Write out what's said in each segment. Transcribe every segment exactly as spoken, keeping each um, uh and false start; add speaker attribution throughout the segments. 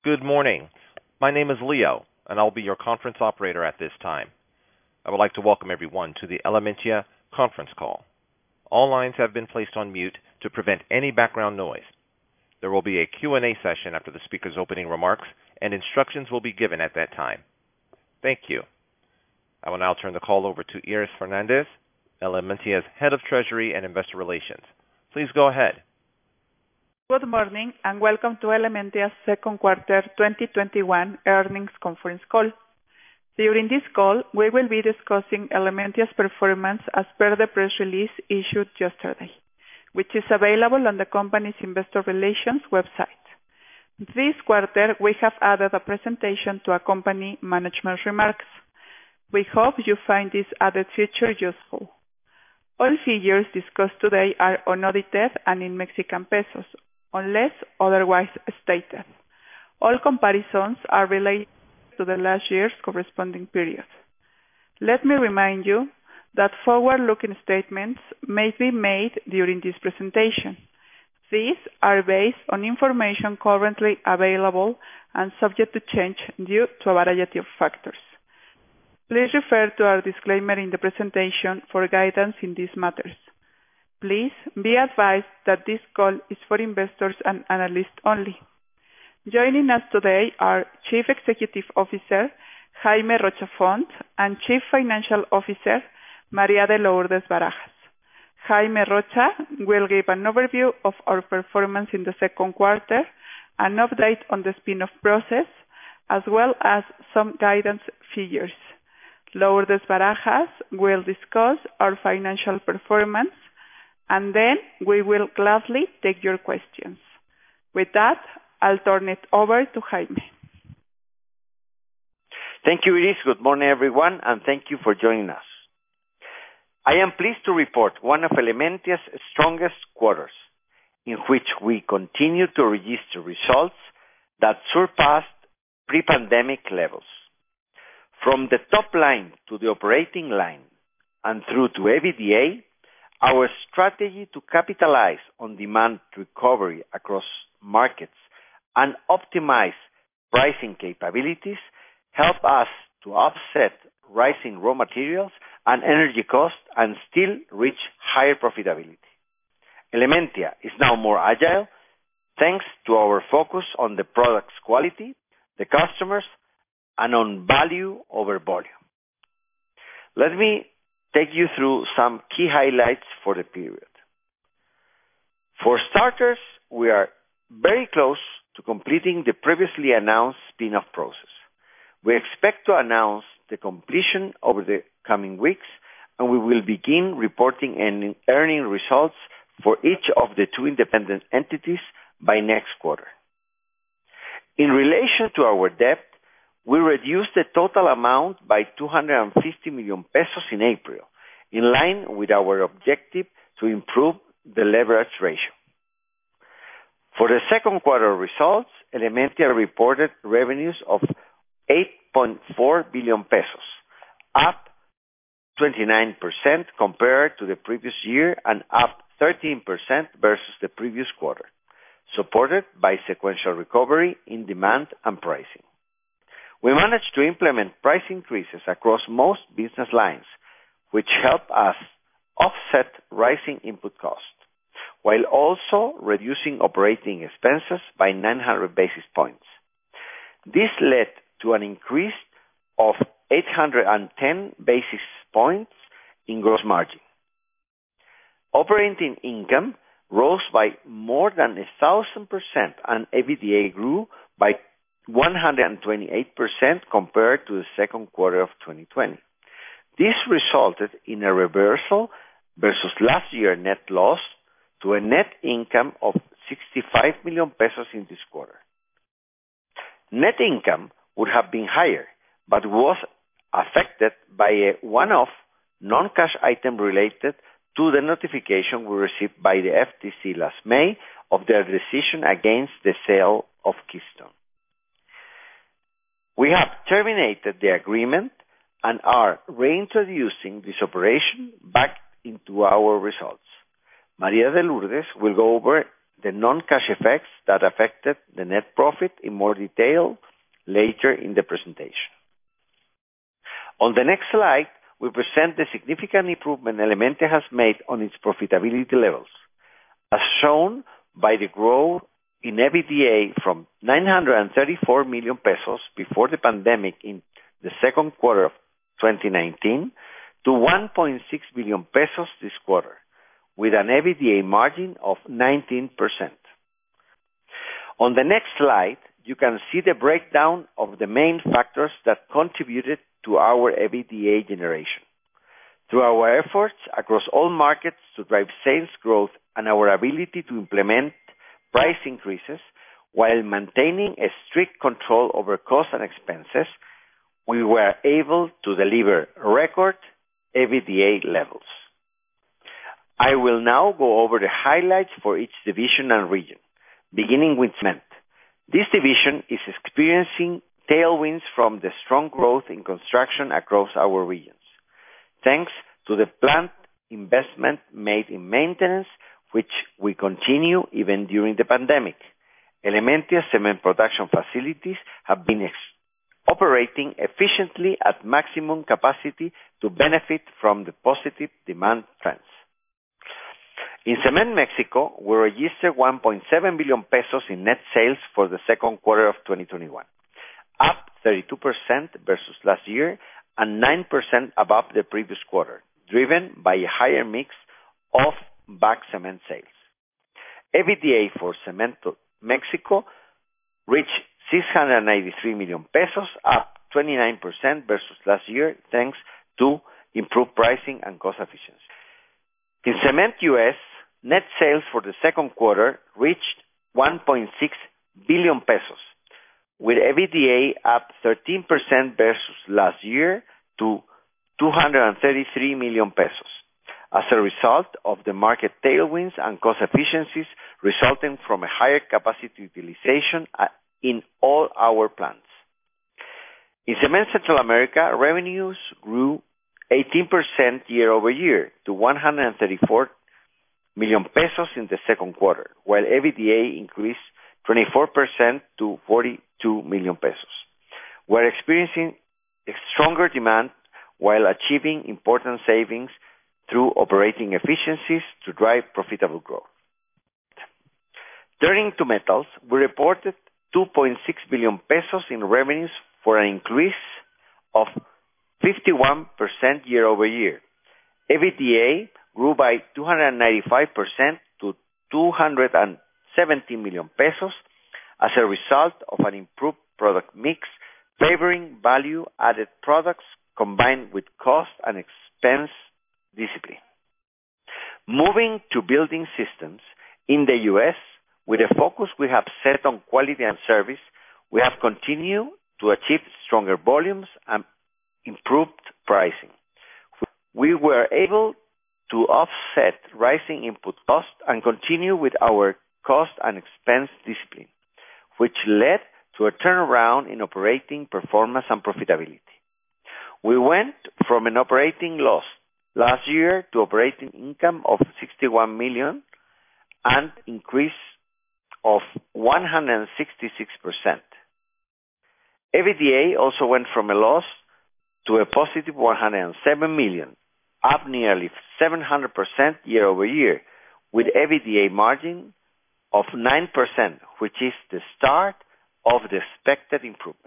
Speaker 1: Good morning. My name is Leo, and I'll be your conference operator at this time. I would like to welcome everyone to the Elementia conference call. All lines have been placed on mute to prevent any background noise. There will be a Q and A session after the speaker's opening remarks, and instructions will be given at that time. Thank you. I will now turn the call over to Iris Fernandez, Elementia's Head of Treasury and Investor Relations. Please go ahead.
Speaker 2: Good morning, and welcome to Elementia's second quarter twenty twenty-one earnings conference call. During this call, we will be discussing Elementia's performance as per the press release issued yesterday, which is available on the company's investor relations website. This quarter, we have added a presentation to accompany management remarks. We hope you find this added feature useful. All figures discussed today are unaudited and in Mexican pesos, unless otherwise stated. All comparisons are related to the last year's corresponding period. Let me remind you that forward-looking statements may be made during this presentation. These are based on information currently available and subject to change due to a variety of factors. Please refer to our disclaimer in the presentation for guidance in these matters. Please be advised that this call is for investors and analysts only. Joining us today are Chief Executive Officer Jaime Rocha Font and Chief Financial Officer María de Lourdes Barajas. Jaime Rocha will give an overview of our performance in the second quarter, an update on the spin-off process, as well as some guidance figures. Lourdes Barajas will discuss our financial performance, and then we will gladly take your questions. With that, I'll turn it over to Jaime.
Speaker 3: Thank you, Iris. Good morning, everyone, and thank you for joining us. I am pleased to report one of Elementia's strongest quarters, in which we continue to register results that surpassed pre-pandemic levels. From the top line to the operating line and through to EBITDA, our strategy to capitalize on demand recovery across markets and optimize pricing capabilities help us to offset rising raw materials and energy costs and still reach higher profitability. Elementia is now more agile thanks to our focus on the product's quality, the customers, and on value over volume. Let me take you through some key highlights for the period. For starters, we are very close to completing the previously announced spin-off process. We expect to announce the completion over the coming weeks, and we will begin reporting earning results for each of the two independent entities by next quarter. In relation to our debt, we reduced the total amount by two hundred fifty million pesos in April, in line with our objective to improve the leverage ratio. For the second quarter results, Elementia reported revenues of eight point four billion pesos, up twenty-nine percent compared to the previous year and up thirteen percent versus the previous quarter, supported by sequential recovery in demand and pricing. We managed to implement price increases across most business lines, which help us offset rising input costs, while also reducing operating expenses by nine hundred basis points. This led to an increase of eight hundred ten basis points in gross margin. Operating income rose by more than a thousand percent, and EBITDA grew by one hundred twenty-eight percent compared to the second quarter of twenty twenty. This resulted in a reversal versus last year's net loss to a net income of sixty-five million pesos in this quarter. Net income would have been higher, but was affected by a one-off non-cash item related to the notification we received by the F T C last May of their decision against the sale of Keystone. We have terminated the agreement and are reintroducing this operation back into our results. María de Lourdes will go over the non-cash effects that affected the net profit in more detail later in the presentation. On the next slide, we present the significant improvement Elementia has made on its profitability levels, as shown by the growth in EBITDA from nine hundred thirty-four million pesos before the pandemic in the second quarter of twenty nineteen to one point six billion pesos this quarter, with an EBITDA margin of nineteen percent. On the next slide, you can see the breakdown of the main factors that contributed to our EBITDA generation. Through our efforts across all markets to drive sales growth and our ability to implement price increases while maintaining a strict control over costs and expenses, we were able to deliver record EBITDA levels. I will now go over the highlights for each division and region, beginning with cement. This division is experiencing tailwinds from the strong growth in construction across our regions, thanks to the planned investment made in maintenance, which we continue even during the pandemic. Elementia cement production facilities have been ex- operating efficiently at maximum capacity to benefit from the positive demand trends. In Cement Mexico, we registered one point seven billion pesos in net sales for the second quarter of twenty twenty-one, up thirty-two percent versus last year and nine percent above the previous quarter, driven by a higher mix of bag cement sales. EBITDA for Cement Mexico reached six hundred ninety-three million pesos, up twenty-nine percent versus last year, thanks to improved pricing and cost efficiency. In Cement U S, net sales for the second quarter reached one point six billion pesos, with EBITDA up thirteen percent versus last year to two hundred thirty-three million pesos, as a result of the market tailwinds and cost efficiencies resulting from a higher capacity utilization in all our plants. In Cement Central America, revenues grew eighteen percent year over year to one hundred thirty-four million pesos in the second quarter, while EBITDA increased twenty-four percent to forty-two million pesos. We're experiencing a stronger demand while achieving important savings through operating efficiencies to drive profitable growth. Turning to metals, we reported two point six billion pesos in revenues for an increase of fifty-one percent year over year. EBITDA grew by two hundred ninety-five percent to two hundred seventy million pesos as a result of an improved product mix favoring value-added products combined with cost and expense discipline. Moving to building systems, in the U S, with a focus we have set on quality and service, we have continued to achieve stronger volumes and improved pricing. We were able to offset rising input costs and continue with our cost and expense discipline, which led to a turnaround in operating performance and profitability. We went from an operating loss last year to operating income of sixty-one million, an increase of one hundred sixty-six percent. EBITDA also went from a loss to a positive one hundred seven million, up nearly seven hundred percent year over year, with EBITDA margin of nine percent, which is the start of the expected improvement.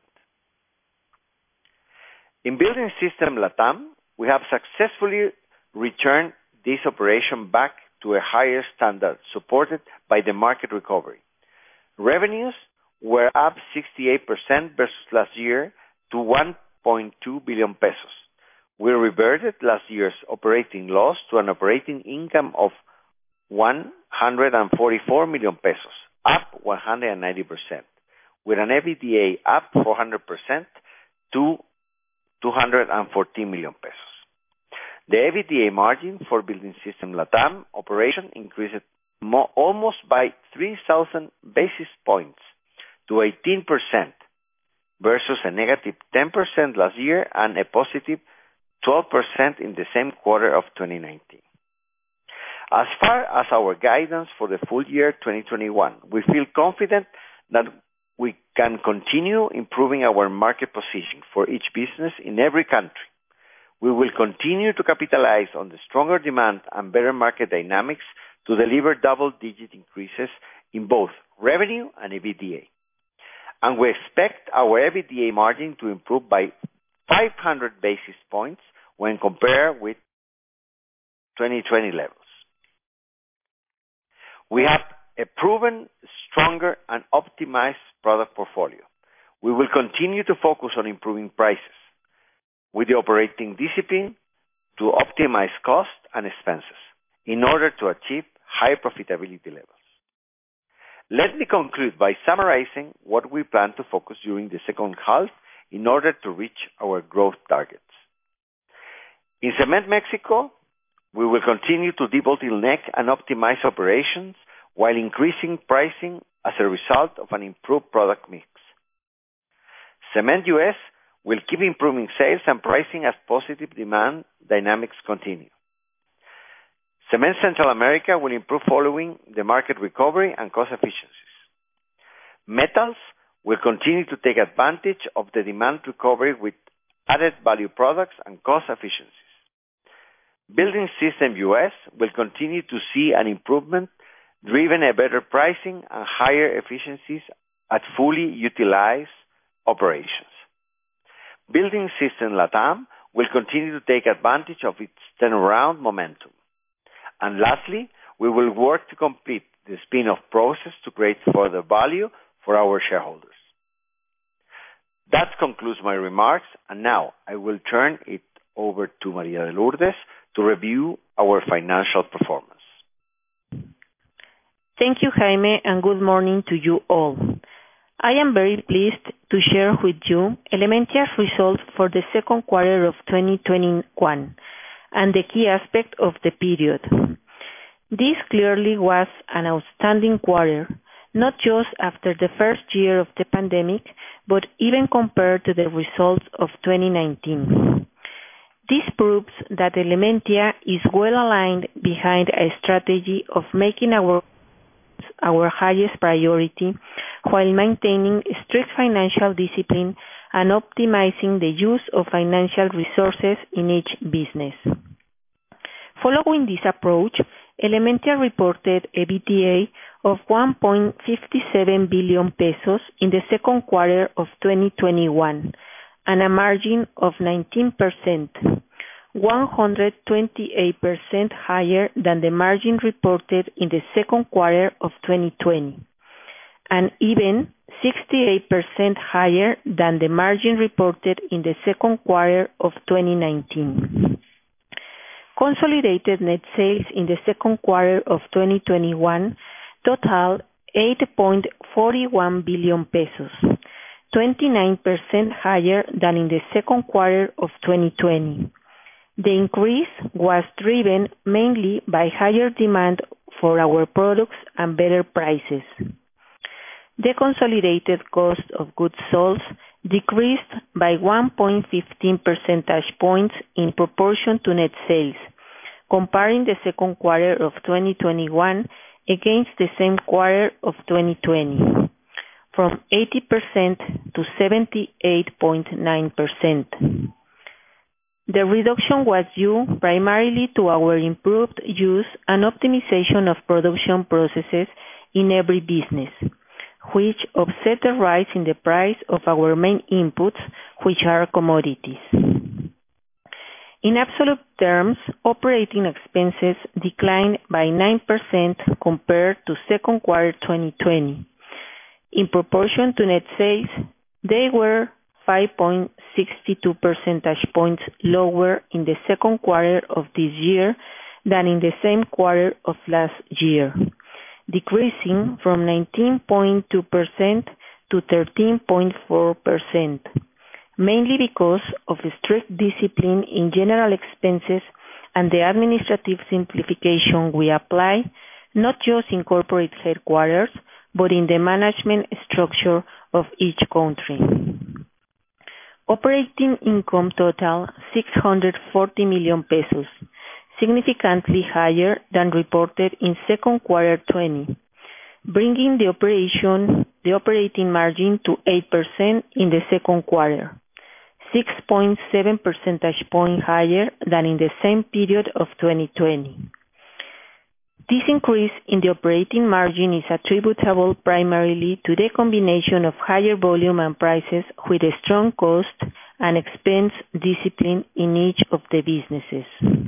Speaker 3: In Building System Latam, we have successfully returned this operation back to a higher standard, supported by the market recovery. Revenues were up sixty-eight percent versus last year to one point two billion pesos. We reverted last year's operating loss to an operating income of one hundred forty-four million pesos, up one hundred ninety percent, with an EBITDA up four hundred percent to two hundred fourteen million pesos. The EBITDA margin for Building System Latam operation increased mo- almost by three thousand basis points to eighteen percent versus a negative ten percent last year and a positive twelve percent in the same quarter of twenty nineteen. As far as our guidance for the full year twenty twenty-one, we feel confident that we can continue improving our market position for each business in every country. We will continue to capitalize on the stronger demand and better market dynamics to deliver double-digit increases in both revenue and EBITDA. And we expect our EBITDA margin to improve by five hundred basis points when compared with twenty twenty levels. We have a proven, stronger, and optimized product portfolio. We will continue to focus on improving prices with the operating discipline to optimize costs and expenses in order to achieve high profitability levels. Let me conclude by summarizing what we plan to focus during the second half in order to reach our growth targets. In Cement Mexico, we will continue to debottleneck and optimize operations while increasing pricing as a result of an improved product mix. Cement U S will keep improving sales and pricing as positive demand dynamics continue. Cement Central America will improve following the market recovery and cost efficiencies. Metals will continue to take advantage of the demand recovery with added value products and cost efficiencies. Building System U S will continue to see an improvement driven by better pricing and higher efficiencies at fully utilized operations. Building System LATAM will continue to take advantage of its turnaround momentum. And lastly, we will work to complete the spin-off process to create further value for our shareholders. That concludes my remarks, and now I will turn it over to Maria de Lourdes to review our financial performance.
Speaker 4: Thank you, Jaime, and good morning to you all. I am very pleased to share with you Elementia's results for the second quarter of twenty twenty-one and the key aspect of the period. This clearly was an outstanding quarter, not just after the first year of the pandemic, but even compared to the results of twenty nineteen. This proves that Elementia is well aligned behind a strategy of making our our highest priority while maintaining strict financial discipline and optimizing the use of financial resources in each business. Following this approach, Elementia reported EBITDA of one point five seven billion pesos in the second quarter of twenty twenty-one and a margin of nineteen percent, one hundred twenty-eight percent higher than the margin reported in the second quarter of twenty twenty, and even sixty-eight percent higher than the margin reported in the second quarter of twenty nineteen. Consolidated net sales in the second quarter of twenty twenty-one totaled eight point four one billion pesos, twenty-nine percent higher than in the second quarter of twenty twenty. The increase was driven mainly by higher demand for our products and better prices. The consolidated cost of goods sold decreased by one point one five percentage points in proportion to net sales, comparing the second quarter of twenty twenty-one against the same quarter of twenty twenty, from eighty percent to seventy-eight point nine percent. The reduction was due primarily to our improved use and optimization of production processes in every business, which offset the rise in the price of our main inputs, which are commodities. In absolute terms, operating expenses declined by nine percent compared to second quarter twenty twenty. In proportion to net sales, they were five point six two percentage points lower in the second quarter of this year than in the same quarter of last year, decreasing from nineteen point two percent to thirteen point four percent, mainly because of strict discipline in general expenses and the administrative simplification we apply, not just in corporate headquarters, but in the management structure of each country. Operating income total six hundred forty million pesos, significantly higher than reported in second quarter twenty, bringing the operation the operating margin to eight percent in the second quarter, six point seven percentage points higher than in the same period of twenty twenty. This increase in the operating margin is attributable primarily to the combination of higher volume and prices with a strong cost and expense discipline in each of the businesses.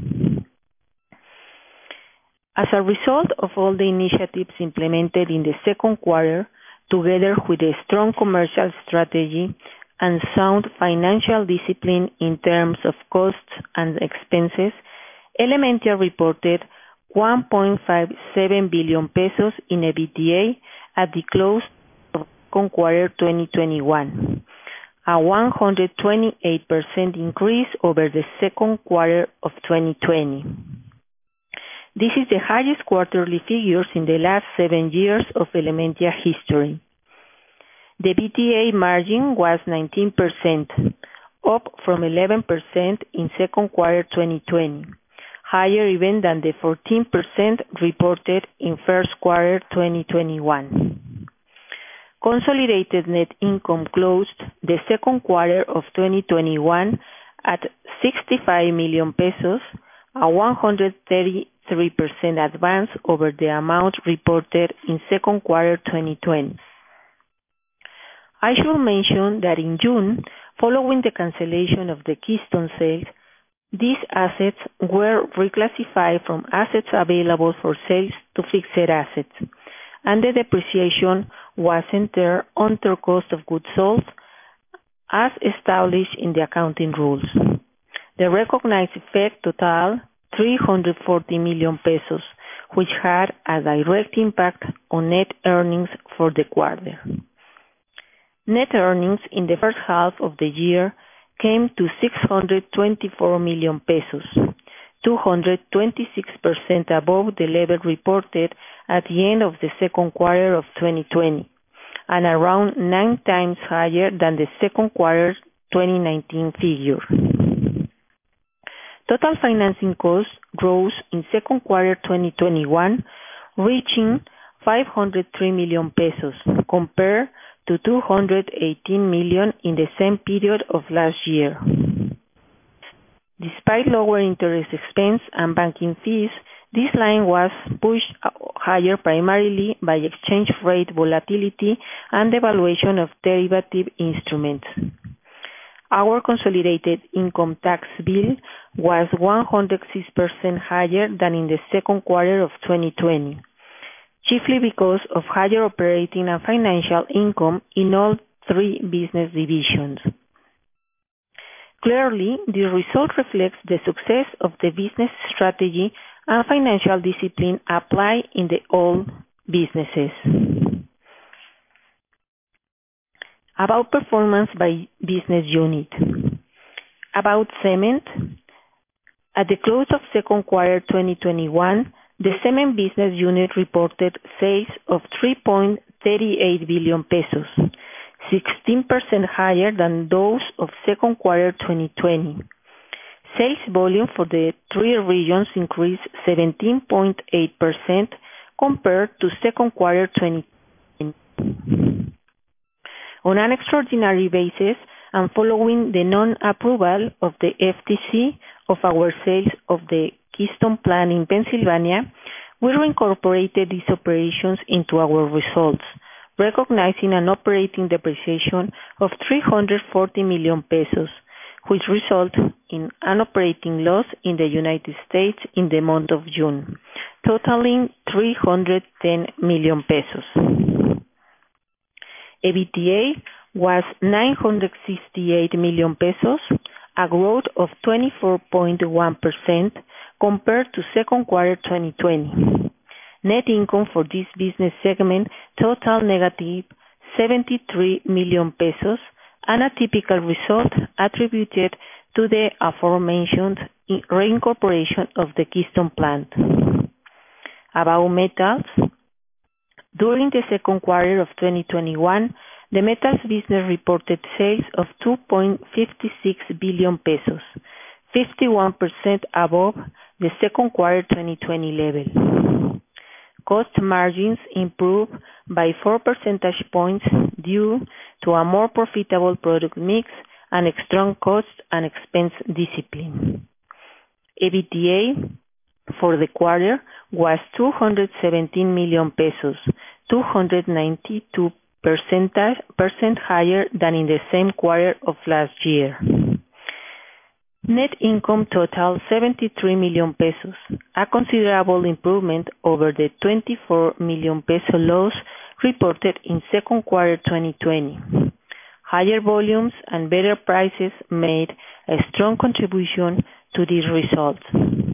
Speaker 4: As a result of all the initiatives implemented in the second quarter, together with a strong commercial strategy and sound financial discipline in terms of costs and expenses, Elementia reported one point five seven billion pesos in EBITDA at the close of second quarter twenty twenty-one, a one hundred twenty-eight percent increase over the second quarter of twenty twenty. This is the highest quarterly figures in the last seven years of Elementia history. The EBITDA margin was nineteen percent, up from eleven percent in second quarter twenty twenty, higher even than the fourteen percent reported in first quarter twenty twenty-one. Consolidated net income closed the second quarter of twenty twenty-one at sixty-five million pesos, a one hundred thirty-three percent advance over the amount reported in second quarter twenty twenty. I should mention that in June, following the cancellation of the Keystone sale, these assets were reclassified from assets available for sales to fixed assets, and the depreciation was entered under cost of goods sold as established in the accounting rules. The recognized effect totaled three hundred forty million pesos, which had a direct impact on net earnings for the quarter. Net earnings in the first half of the year came to six hundred twenty-four million pesos, two hundred twenty-six percent above the level reported at the end of the second quarter of twenty twenty, and around nine times higher than the second quarter twenty nineteen figure. Total financing costs rose in second quarter twenty twenty-one, reaching five hundred three million pesos, compared to two hundred eighteen million in the same period of last year. Despite lower interest expense and banking fees, this line was pushed higher primarily by exchange rate volatility and the valuation of derivative instruments. Our consolidated income tax bill was one hundred six percent higher than in the second quarter of twenty twenty, chiefly because of higher operating and financial income in all three business divisions. Clearly, the result reflects the success of the business strategy and financial discipline applied in the all businesses. About performance by business unit. About cement. At the close of second quarter twenty twenty-one, the cement business unit reported sales of three point three eight billion pesos, sixteen percent higher than those of second quarter twenty twenty. Sales volume for the three regions increased seventeen point eight percent compared to second quarter twenty twenty. On an extraordinary basis, and following the non-approval of the F T C of our sales of the Keystone plant in Pennsylvania, we reincorporated these operations into our results, recognizing an operating depreciation of three hundred forty million pesos, which resulted in an operating loss in the United States in the month of June, totaling three hundred ten million pesos. EBITDA was nine hundred sixty-eight million pesos, a growth of twenty-four point one percent compared to second quarter twenty twenty. Net income for this business segment totaled negative seventy-three million pesos, an atypical result attributed to the aforementioned reincorporation of the Keystone plant. About metals. During the second quarter of twenty twenty-one, the metals business reported sales of two point five six billion pesos, fifty-one percent above the second quarter twenty twenty level. Cost margins improved by four percentage points due to a more profitable product mix and strong cost and expense discipline. EBITDA for the quarter was two hundred seventeen million pesos, two hundred ninety-two percent higher than in the same quarter of last year. Net income totaled seventy-three million pesos, a considerable improvement over the twenty-four million peso loss reported in second quarter twenty twenty. Higher volumes and better prices made a strong contribution to these results.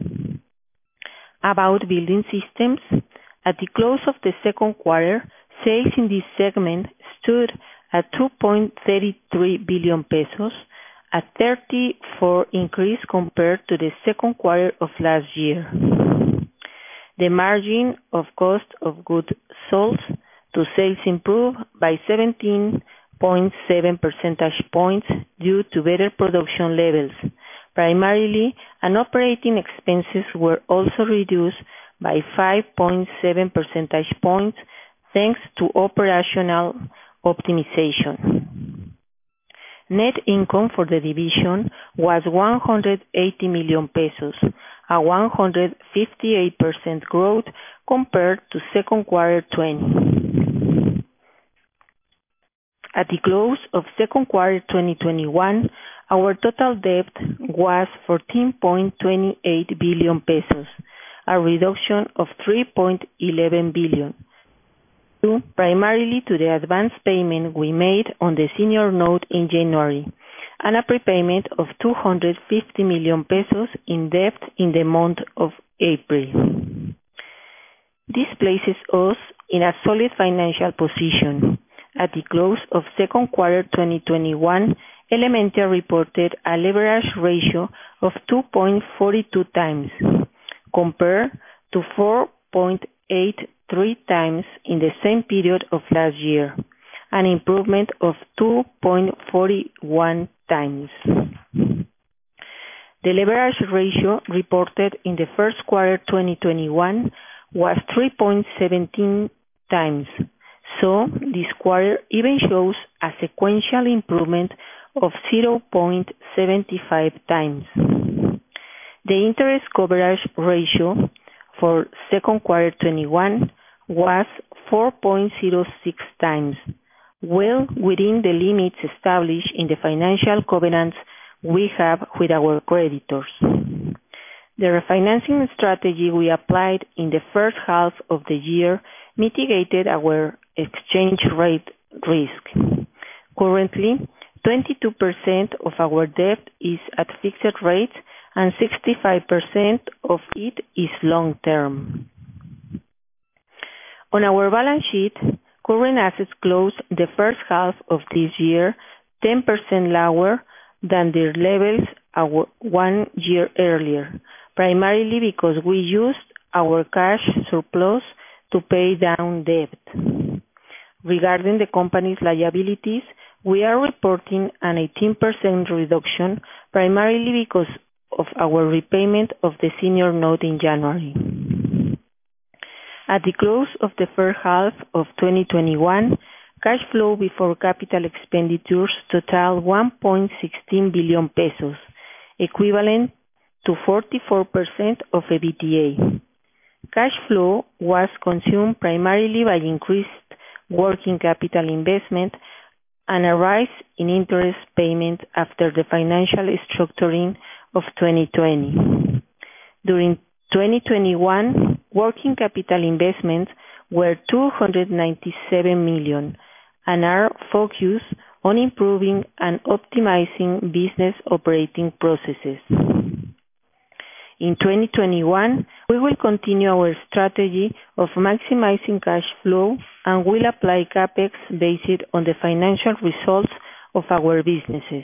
Speaker 4: About building systems, at the close of the second quarter, sales in this segment stood at two point three three billion pesos, a thirty-four increase compared to the second quarter of last year. The margin of cost of goods sold to sales improved by seventeen point seven percentage points due to better production levels, primarily, and operating expenses were also reduced by five point seven percentage points thanks to operational optimization. Net income for the division was one hundred eighty million pesos, a one hundred fifty-eight percent growth compared to second quarter twenty. At the close of second quarter twenty twenty-one, our total debt was fourteen point two eight billion pesos, a reduction of three point one one billion, due primarily to the advance payment we made on the senior note in January, and a prepayment of two hundred fifty million pesos in debt in the month of April. This places us in a solid financial position. At the close of second quarter twenty twenty-one, Elementia reported a leverage ratio of two point four two times, compared to four point eight three times in the same period of last year, an improvement of two point four one times. The leverage ratio reported in the first quarter twenty twenty-one was three point one seven times, so this quarter even shows a sequential improvement of zero point seven five times. The interest coverage ratio for second quarter twenty-one was four point zero six times, well within the limits established in the financial covenants we have with our creditors. The refinancing strategy we applied in the first half of the year mitigated our exchange rate risk. Currently, twenty-two percent of our debt is at fixed rates and sixty-five percent of it is long-term. On our balance sheet, current assets closed the first half of this year ten percent lower than their levels one year earlier, primarily because we used our cash surplus to pay down debt. Regarding the company's liabilities, we are reporting an eighteen percent reduction, primarily because of our repayment of the senior note in January. At the close of the first half of twenty twenty-one, cash flow before capital expenditures totaled one point one six billion pesos, equivalent to forty-four percent of EBITDA. Cash flow was consumed primarily by increased working capital investment and a rise in interest payment after the financial structuring of twenty twenty. During twenty twenty-one, working capital investments were two hundred ninety-seven million and are focused on improving and optimizing business operating processes. In twenty twenty-one, we will continue our strategy of maximizing cash flow and will apply CapEx based on the financial results of our businesses.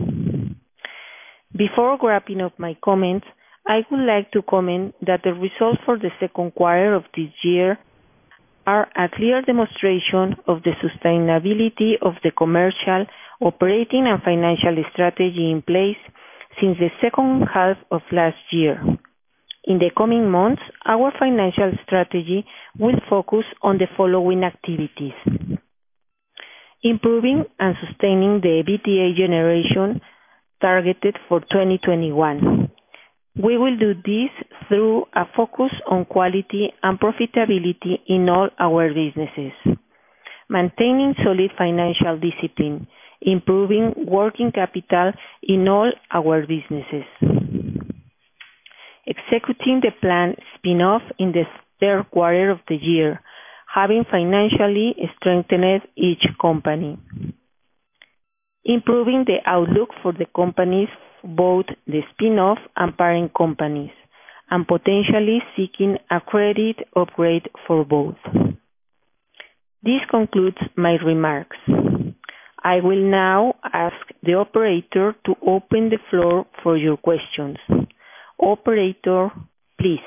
Speaker 4: Before wrapping up my comments, I would like to comment that the results for the second quarter of this year are a clear demonstration of the sustainability of the commercial, operating, and financial strategy in place since the second half of last year. In the coming months, our financial strategy will focus on the following activities: improving and sustaining the EBITDA generation targeted for twenty twenty-one. We will do this through a focus on quality and profitability in all our businesses, maintaining solid financial discipline, improving working capital in all our businesses, executing the planned spin-off in the third quarter of the year, having financially strengthened each company, improving the outlook for the companies, both the spin-off and parent companies, and potentially seeking a credit upgrade for both. This concludes my remarks. I will now ask the operator to open the floor for your questions. Operator, please.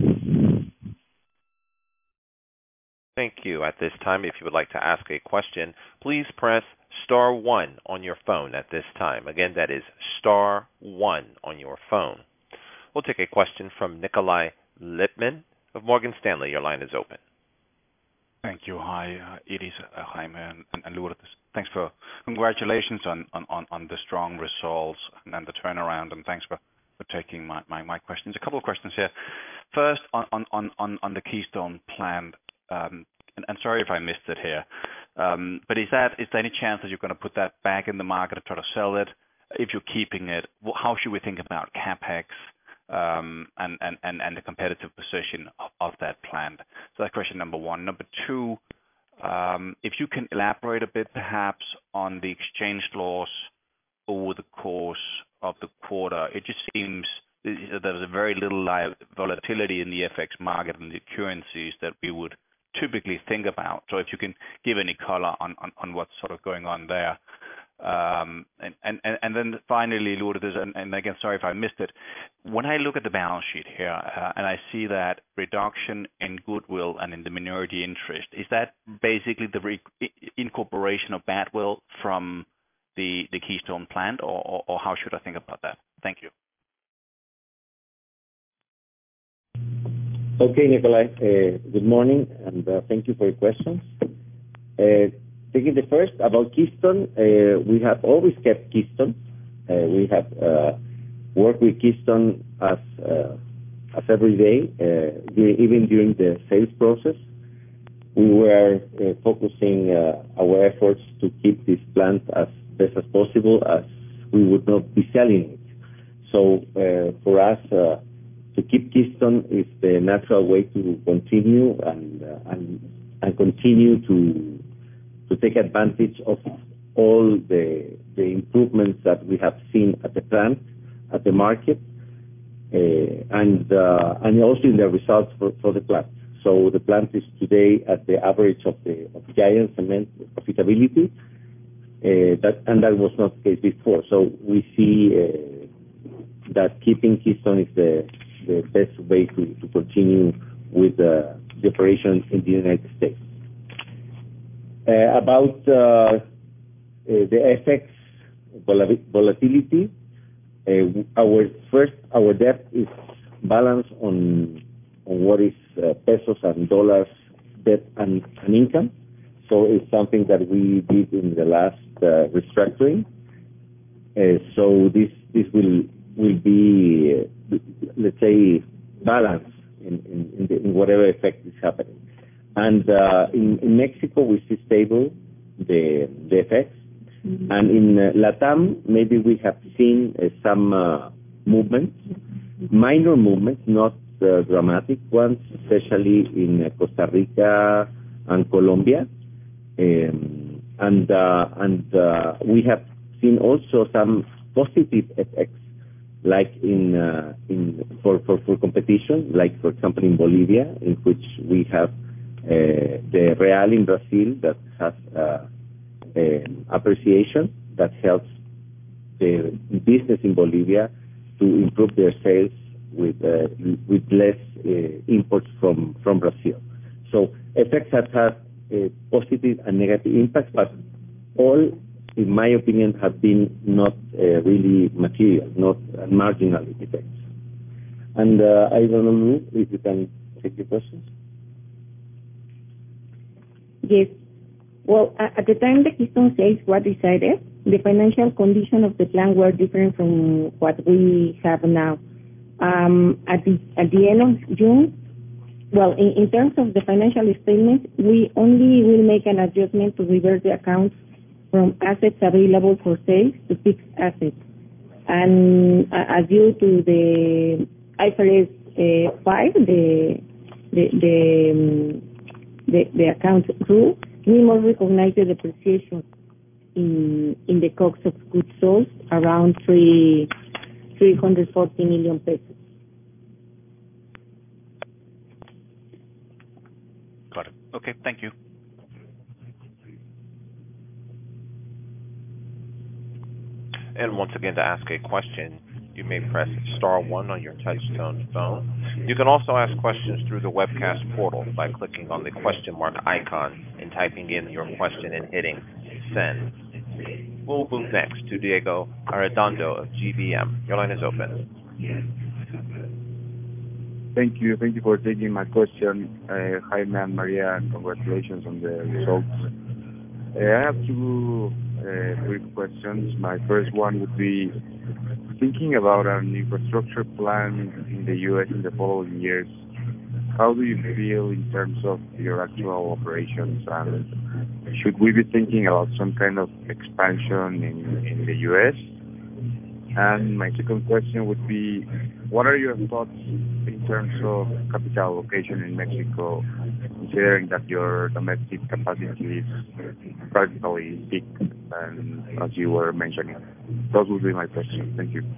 Speaker 1: Thank you. At this time, if you would like to ask a question, please press star one on your phone at this time. Again, that is star one on your phone. We'll take a question from Nikolaj Lippmann of Morgan Stanley. Your line is open.
Speaker 5: Thank you. Hi, uh, Idis, uh, Jaime, and, and Lourdes. Thanks for congratulations on, on, on the strong results and, and the turnaround, and thanks for, for taking my, my, my questions. A couple of questions here. First, on on, on, on the Keystone plant, um, and, and sorry if I missed it here, um, but is that is there any chance that you're going to put that back in the market and try to sell it? If you're keeping it, how should we think about CapEx um, and, and, and, and the competitive position of, of that plant? So that's question number one. Number two, um, if you can elaborate a bit perhaps on the exchange loss over the course of the quarter. It just seems there's a very little volatility in the F X market and the currencies that we would typically think about. So if you can give any color on, on, on what's sort of going on there. Um, and, and, and then finally, Lourdes, and, and again, sorry if I missed it, when I look at the balance sheet here uh, and I see that reduction in goodwill and in the minority interest, is that basically the re- incorporation of badwill from the, the Keystone plant, or, or, or how should I think about that? Thank you.
Speaker 6: Okay, Nikolaj, uh, good morning, and uh, thank you for your questions. Uh, Taking the first, about Keystone, uh, we have always kept Keystone. Uh, we have uh, worked with Keystone as uh, as every day, uh, even during the sales process. We were uh, focusing uh, our efforts to keep this plant as best as possible, as we would not be selling it. So uh, for us, uh, to keep Keystone is the natural way to continue and uh, and and continue to. to take advantage of all the the improvements that we have seen at the plant, at the market, uh, and uh, and also in the results for, for the plant. So the plant is today at the average of the of Giant Cement profitability, uh, that and that was not the case before. So we see uh, that keeping Keystone is the the best way to, to continue with uh, the operation in the United States. Uh, about uh, uh, the F X volatility, uh, our first our debt is balanced on on what is uh, pesos and dollars debt and, and income. So it's something that we did in the last uh, restructuring. Uh, so this this will will be uh, let's say balanced in in, in, the, in whatever effect is happening. And uh, in, in Mexico, we see stable the, the effects. Mm-hmm. And in uh, LATAM, maybe we have seen uh, some uh, movements, mm-hmm. minor movements, not uh, dramatic ones, especially in uh, Costa Rica and Colombia. Um, and uh, and uh, we have seen also some positive effects, like in uh, in for, for, for competition, like, for example, in Bolivia, in which we have Uh, the real in Brazil that has uh, um, appreciation that helps the business in Bolivia to improve their sales with uh, with less uh, imports from, from Brazil. So effects have had uh, positive and negative impacts, but all, in my opinion, have been not uh, really material, not uh, marginal effects. And uh, I don't know if you can take your questions.
Speaker 4: Yes. Well, at the time the Keystone sales were decided, the financial condition of the plan were different from what we have now. Um, at the at the end of June, well, in, in terms of the financial statements, we only will make an adjustment to reverse the accounts from assets available for sale to fixed assets. And uh, due to the I F R S uh, five, the the the, um, the the account rule, we must recognize the depreciation in in the cost of goods sold around three three hundred forty million pesos.
Speaker 5: Got it. Okay, thank you.
Speaker 1: And once again, to ask a question, you may press star one on your touch-tone phone. You can also ask questions through the webcast portal by clicking on the question mark icon and typing in your question and hitting send. We'll move next to Diego Arredondo of G B M. Your line is open.
Speaker 7: Thank you. Thank you for taking my question. Uh, hi, ma'am, Maria, and congratulations on the results. Uh, I have two uh, brief questions. My first one would be, thinking about an infrastructure plan in the U S in the following years, how do you feel in terms of your actual operations? And should we be thinking about some kind of expansion in, in the U S? And my second question would be, what are your thoughts in terms of capital allocation in Mexico, considering that your domestic capacity is practically big, and as you were mentioning? Those would be my questions. Thank you.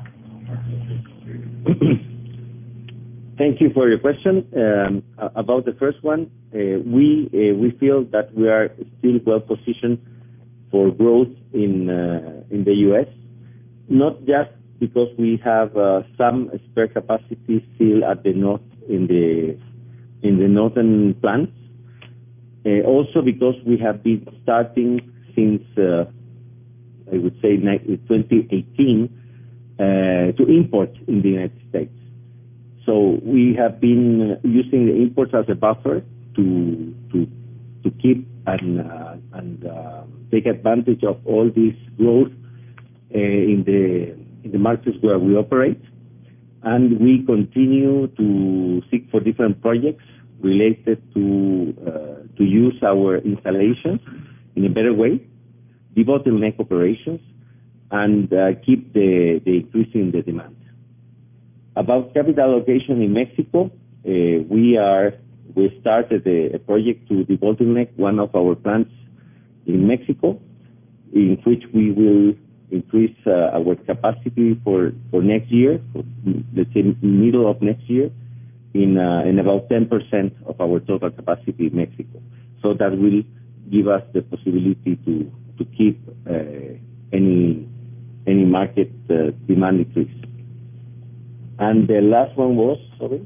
Speaker 6: Thank you for your question. Um, about the first one, uh, we uh, we feel that we are still well positioned for growth in uh, in the U S, not just because we have uh, some spare capacity still at the north in the in the northern plants, uh, also because we have been starting since uh, I would say twenty eighteen uh, to import in the United States. So we have been using the imports as a buffer to to to keep and uh, and uh, take advantage of all this growth uh, in the in the markets where we operate, and we continue to seek for different projects related to uh, to use our installations in a better way, debottleneck operations, and uh, keep the the increase in the demand. About capital allocation in Mexico, uh, we are we started a, a project to debottleneck one of our plants in Mexico, in which we will increase uh, our capacity for, for next year, for, let's say middle of next year, in uh, in about ten percent of our total capacity in Mexico. So that will give us the possibility to to keep uh, any any market uh, demand increase. And the last one was, sorry?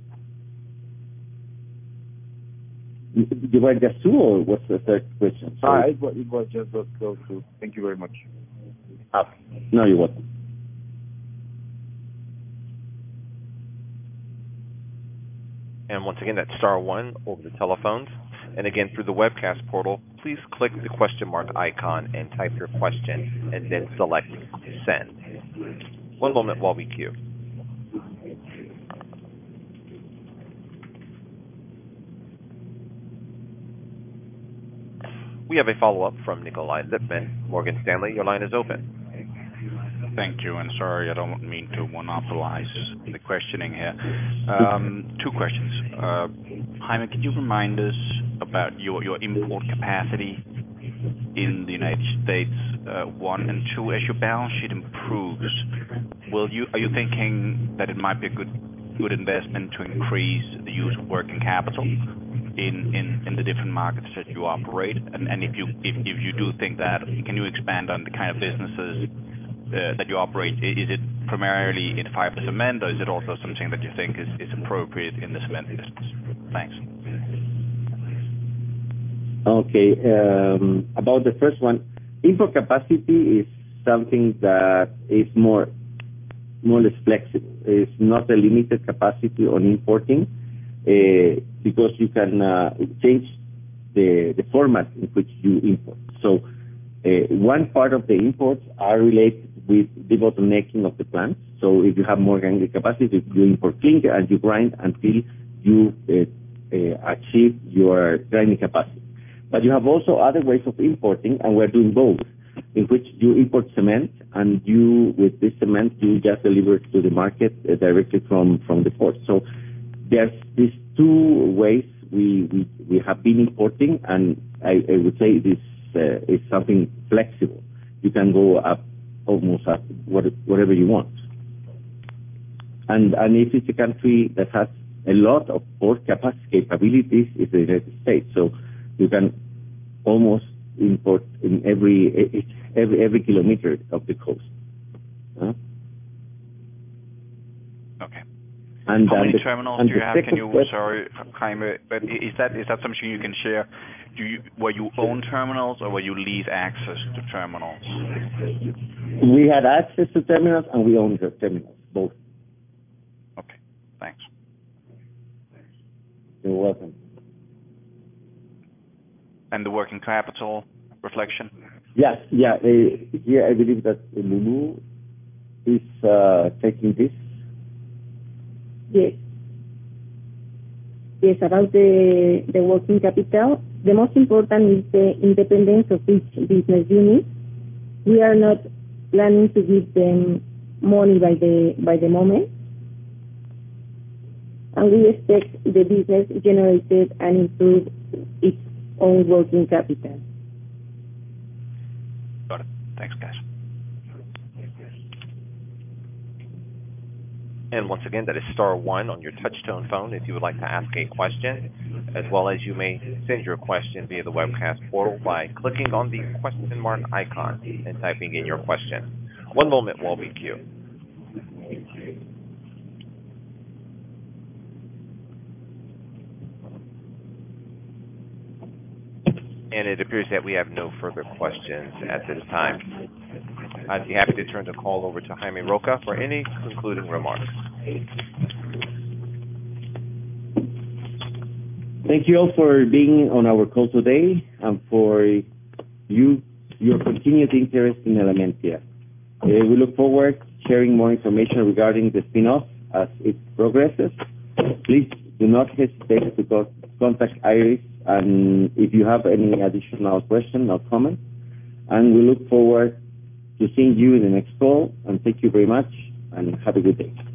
Speaker 6: You were just two, or what's the third question?
Speaker 7: Ah, it was, it was just those two. Thank you very much.
Speaker 6: Ah, no, you're welcome.
Speaker 1: And once again, that's star one over the telephones. And again, through the webcast portal, please click the question mark icon and type your question, and then select send. One moment while we queue. We have a follow-up from Nikolai Lippmann, Morgan Stanley. Your line is open.
Speaker 5: Thank you, and sorry, I don't mean to monopolize the questioning here. Um, two questions. Uh, Jaime, can you remind us about your, your import capacity in the United States, uh, one, and two, as your balance sheet improves, will you are you thinking that it might be a good good investment to increase the use of working capital in, in, in the different markets that you operate? And, and if you if, if you do think that, can you expand on the kind of businesses uh, that you operate? Is it primarily in fiber cement, or is it also something that you think is, is appropriate in the cement business? Thanks.
Speaker 6: Okay. Um, about the first one, import capacity is something that is more more or less flexible. is not a limited capacity on importing uh, because you can uh, change the, the format in which you import. So uh, one part of the imports are related with the bottlenecking of the plants. So if you have more grinding capacity, you import clinker and you grind until you uh, uh, achieve your grinding capacity. But you have also other ways of importing, and we're doing both, in which you import cement, and you, with this cement, you just deliver it to the market uh, directly from, from the port. So there's these two ways we, we, we have been importing, and I, I would say this uh, is something flexible. You can go up almost up what, whatever you want. And, and if it's a country that has a lot of port capacity capabilities, it's the United States. So you can almost import in every every every kilometer of the coast. Huh?
Speaker 5: Okay.
Speaker 6: And
Speaker 5: how many
Speaker 6: the,
Speaker 5: terminals do you have? Can you, sorry, Jaime, but is that is that something you can share? Do you where you own terminals or where you lease access to terminals?
Speaker 6: We had access to terminals and we own the terminals, both.
Speaker 5: Okay, thanks.
Speaker 6: You're welcome.
Speaker 5: And the working capital reflection?
Speaker 6: Yes, yeah. Uh, here I believe that Lulu is uh, taking this.
Speaker 4: Yes. Yes, about the, the working capital, the most important is the independence of each business unit. We are not planning to give them money by the by the moment. And we expect the business generated and improve its own working capital.
Speaker 5: Got it. Thanks, guys.
Speaker 1: And once again, that is star one on your touch-tone phone if you would like to ask a question, as well as you may send your question via the webcast portal by clicking on the question mark icon and typing in your question. One moment while we queue. And it appears that we have no further questions at this time. I'd be happy to turn the call over to Jaime Roca for any concluding remarks.
Speaker 6: Thank you all for being on our call today and for you your continued interest in Elementia. Uh, we look forward to sharing more information regarding the spin-off as it progresses. Please do not hesitate to co- contact Iris, and if you have any additional questions or comments. And we look forward to seeing you in the next call. And thank you very much, and have a good day.